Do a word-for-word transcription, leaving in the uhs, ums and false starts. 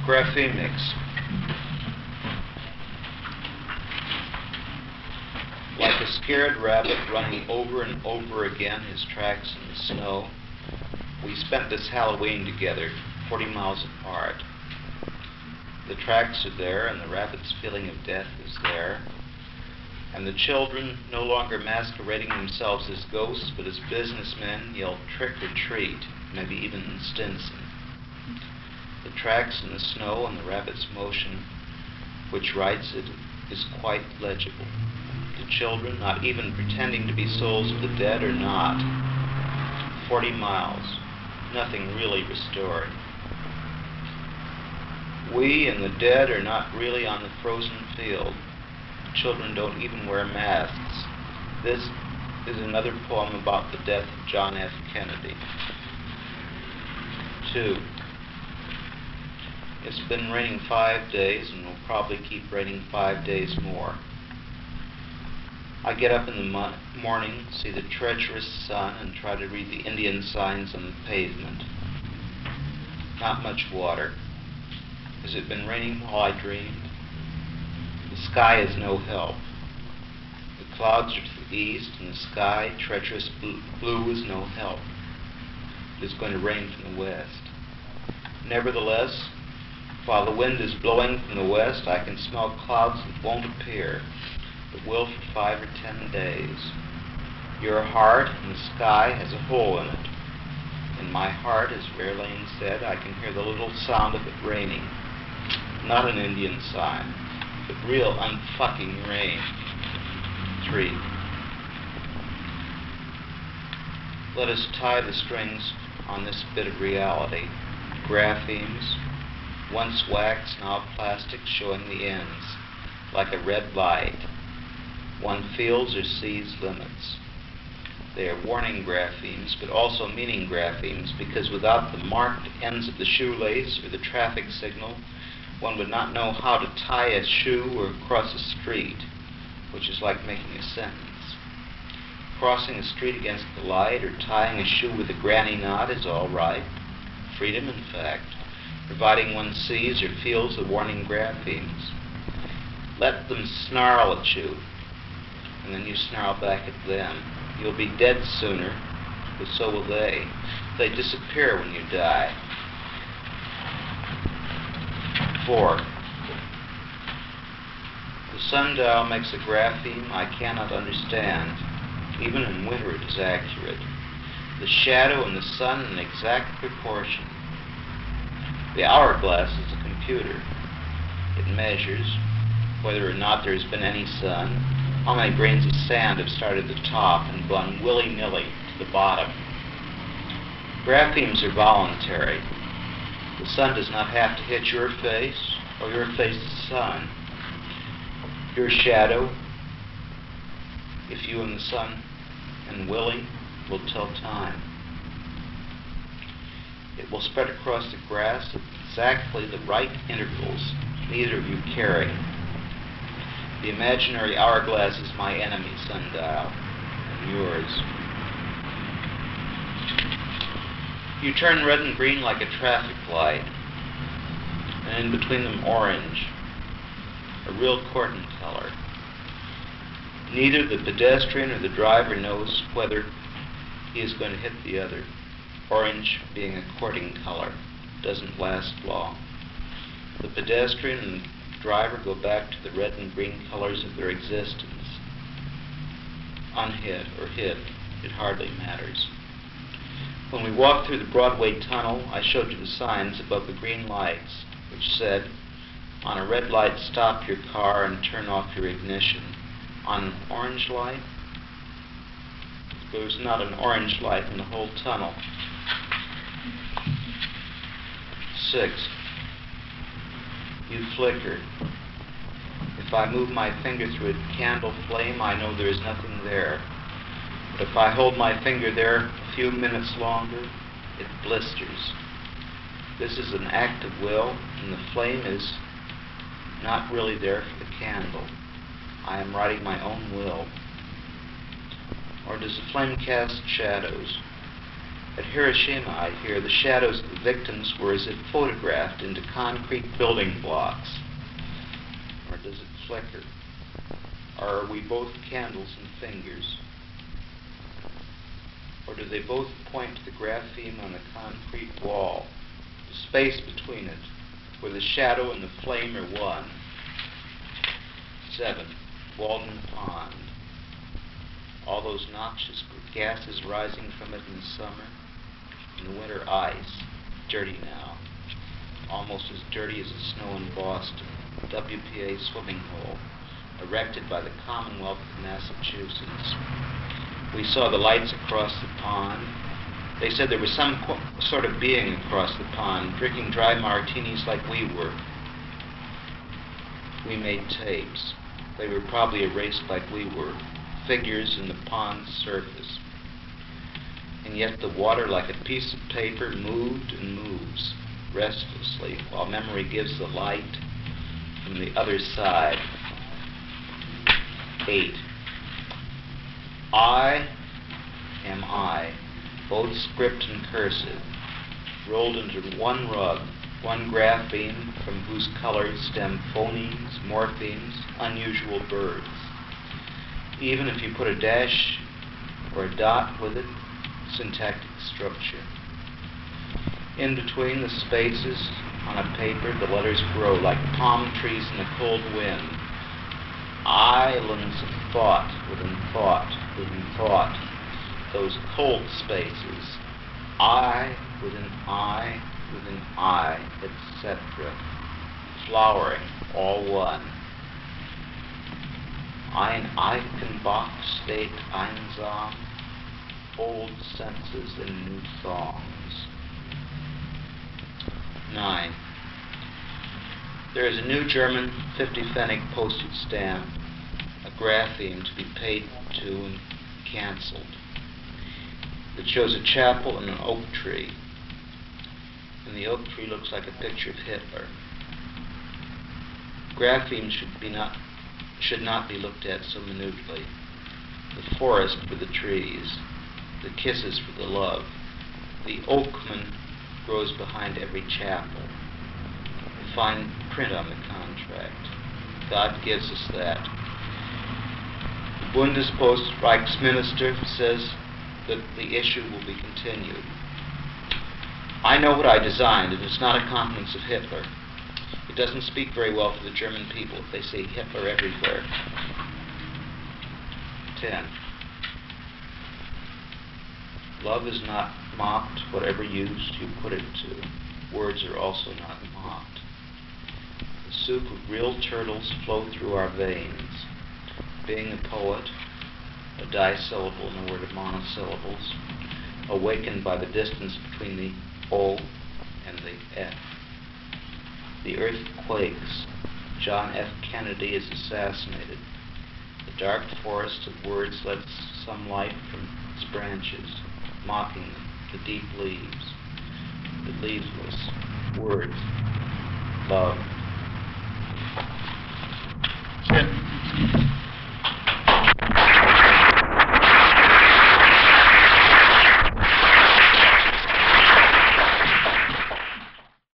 Graphemics. Like a scared rabbit running over and over again his tracks in the snow, we spent this Halloween together, forty miles apart. The tracks are there, and the rabbit's feeling of death is there, and the children, no longer masquerading themselves as ghosts, but as businessmen, yell trick or treat, maybe even in Stinson. The tracks in the snow and the rabbit's motion, which writes it, is quite legible. The children, not even pretending to be souls of the dead, are not. Forty miles, nothing really restored. We and the dead are not really on the frozen field. The children don't even wear masks. This is another poem about the death of John F. Kennedy. Two. It's been raining five days and will probably keep raining five days more. I get up in the mo- morning, see the treacherous sun, and try to read the Indian signs on the pavement. Not much water. Has it been raining while I dreamed? The sky is no help. The clouds are to the east, and the sky, treacherous blue, is no help. It is going to rain from the west. Nevertheless, while the wind is blowing from the west, I can smell clouds that won't appear, but will for five or ten days. Your heart in the sky has a hole in it. In my heart, as Verlaine said, I can hear the little sound of it raining. Not an Indian sign, but real unfucking rain. Three. Let us tie the strings on this bit of reality. Graphemes, once wax, now plastic, showing the ends, like a red light. One feels or sees limits. They are warning graphemes, but also meaning graphemes, because without the marked ends of the shoelace or the traffic signal, one would not know how to tie a shoe or cross a street, which is like making a sentence. Crossing a street against the light or tying a shoe with a granny knot is all right. Freedom, in fact, providing one sees or feels the warning graphemes. Let them snarl at you, and then you snarl back at them. You'll be dead sooner, but so will they. They disappear when you die. Four. The sundial makes a grapheme I cannot understand. Even in winter it is accurate. The shadow and the sun in exact proportion. The hourglass is a computer. It measures whether or not there has been any sun, how many grains of sand have started at the top and gone willy-nilly to the bottom. Graphemes are voluntary. The sun does not have to hit your face, or your face the sun. Your shadow, if you and the sun and Willie will tell time. It will spread across the grass at exactly the right intervals, neither of you caring. The imaginary hourglass is my enemy, sundial, and yours. You turn red and green like a traffic light, and in between them orange, a real courting color. Neither the pedestrian or the driver knows whether he is going to hit the other. Orange, being a courting color, doesn't last long. The pedestrian and the driver go back to the red and green colors of their existence. Unhit or hit, it hardly matters. When we walked through the Broadway tunnel, I showed you the signs above the green lights, which said, on a red light, stop your car and turn off your ignition. On an orange light, there was not an orange light in the whole tunnel. Six. You flicker. If I move my finger through a candle flame, I know there is nothing there. But if I hold my finger there a few minutes longer, it blisters. This is an act of will, and the flame is not really there for the candle. I am writing my own will. Or does the flame cast shadows? At Hiroshima, I hear, the shadows of the victims were as if photographed into concrete building blocks. Or does it flicker? Or are we both candles and fingers? Or do they both point to the grapheme on the concrete wall, the space between it, where the shadow and the flame are one? Seven. Walden Pond. All those noxious gases rising from it in the summer. In the winter, ice. Dirty now. Almost as dirty as the snow in Boston. W P A swimming hole, erected by the Commonwealth of Massachusetts. We saw the lights across the pond. They said there was some qu- sort of being across the pond, drinking dry martinis like we were. We made tapes. They were probably erased like we were, figures in the pond's surface. And yet the water, like a piece of paper, moved and moves restlessly, while memory gives the light from the other side. Eight. I am I, both script and cursive, rolled into one rug, one grapheme from whose colors stem phonemes, morphemes, unusual birds. Even if you put a dash or a dot with it, syntactic structure. In between the spaces on a paper, the letters grow like palm trees in the cold wind. Islands of thought within thought within thought. Those cold spaces. I within I within I, et cetera. Flowering, all one. Ein Eichenbach state einsam. Old senses in new songs. Nine. There is a new German fifty pfennig postage stamp, a grapheme to be paid to and cancelled. It shows a chapel and an oak tree, and the oak tree looks like a picture of Hitler. Grapheme should be not should not be looked at so minutely. The forest for the trees, the kisses for the love. The oakman grows behind every chapel. The fine print on the contract. God gives us that. The Bundespost Reichsminister says that the issue will be continued. I know what I designed, and it's not a countenance of Hitler. It doesn't speak very well for the German people if they say Hitler everywhere. Ten. Love is not mocked, whatever use you put it to. Words are also not mocked. The soup of real turtles flow through our veins. Being a poet, a dissyllable in a word of monosyllables, awakened by the distance between the O and the F. The earth quakes. John F. Kennedy is assassinated. The dark forest of words lets some light from its branches, mocking them, the deep leaves, the leaveless words, love,